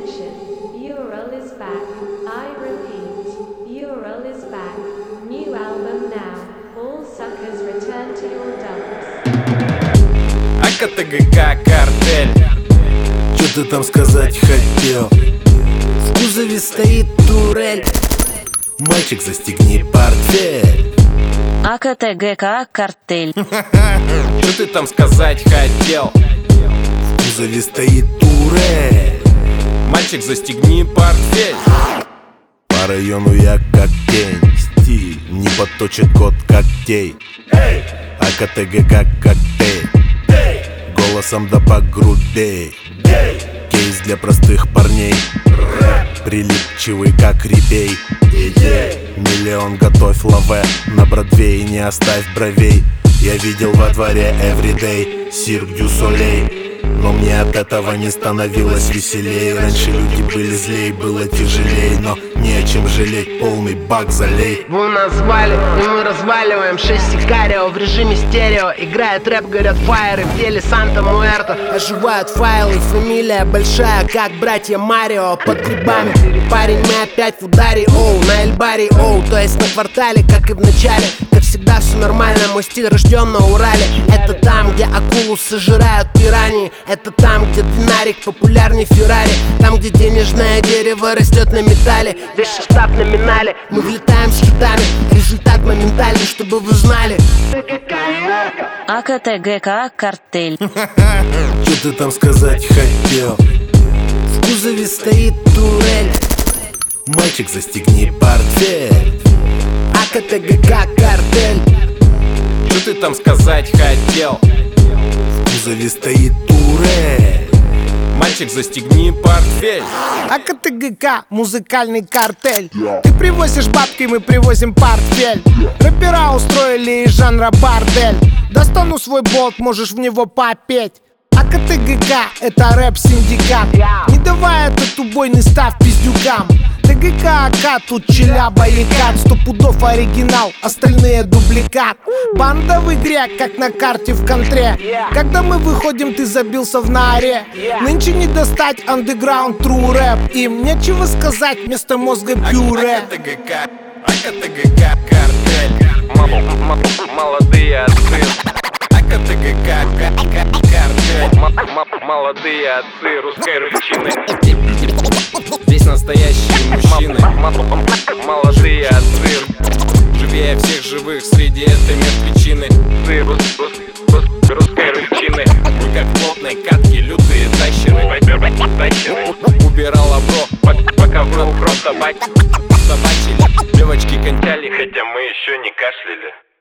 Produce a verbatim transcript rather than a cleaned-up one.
Attention, Ural is back. I repeat, Ural is back. New album now. All suckers return to your dumps. АКТГК картель. Чё ты там сказать хотел? В кузове стоит турель. Мальчик, застегни портфель. АКТГК картель. Что ты там сказать хотел? В кузове стоит турель. Мальчик, застегни портфель. По району я как тень. Стиль не подточит кот когтей. АКТГК коктейль. Голосом да погрубей. Кейс для простых парней. Прилипчивый как репей. Миллион готовь лаве. На Бродвее не оставь бровей. Я видел во дворе everyday Cirque du Soleil. Но мне от этого не становилось веселей. Раньше люди были злей, было тяжелей. Но не о чем жалеть, полный бак залей. Вы нас звали, и мы разваливаем шесть сикарио в режиме стерео. Играет рэп, горят фаеры в теле Санта Муэрто. Оживают файлы, фамилия большая, как братья Марио. Под грибами, парень, мы опять в ударе, оу. На Эльбаре, оу, то есть на квартале, как и в начале. Как всегда все нормально, мой стиль рожден на Урале. Это там, где акулу сожирают пираньи. Это там, где динарик популярней Феррари. Там, где денежное дерево растет на металле. Весь состав номинале. Мы влетаем с хитами. Результат моментальный, чтобы вы знали. АКТГК картель. Чё ты там сказать хотел? В кузове стоит турель. Мальчик, застегни портфель. АКТГК картель. Что ты там сказать хотел? В кузове стоит турель. Мальчик, застегни портфель. АКТГК, музыкальный картель. Ты привозишь бабки, мы привозим портфель. Рэпера устроили из жанра бордель. Достану свой болт, можешь в него попеть. АКТГК — это рэп-синдикат. Не давай этот убойный став пиздюкам. ТГК, АК, тут челяба и кат. Сто пудов оригинал, остальные дубликат. Банда в игре, как на карте в контре. Когда мы выходим, ты забился в норе. Нынче не достать андеграунд, тру рэп. Им нечего сказать, вместо мозга пюре. АКТГК, АКТГК картель. Молодые отцы. АКТГК картель. Молодые отцы русской рыбчины. Здесь настоящие мужчины. Молодые отцы. Живее всех живых среди этой мертвечины. Русской рыбчины. Мы как в плотной катке, лютые тащины. Убирала бро, пока в рот просто собачили. Девочки кончали, хотя мы еще не кашляли.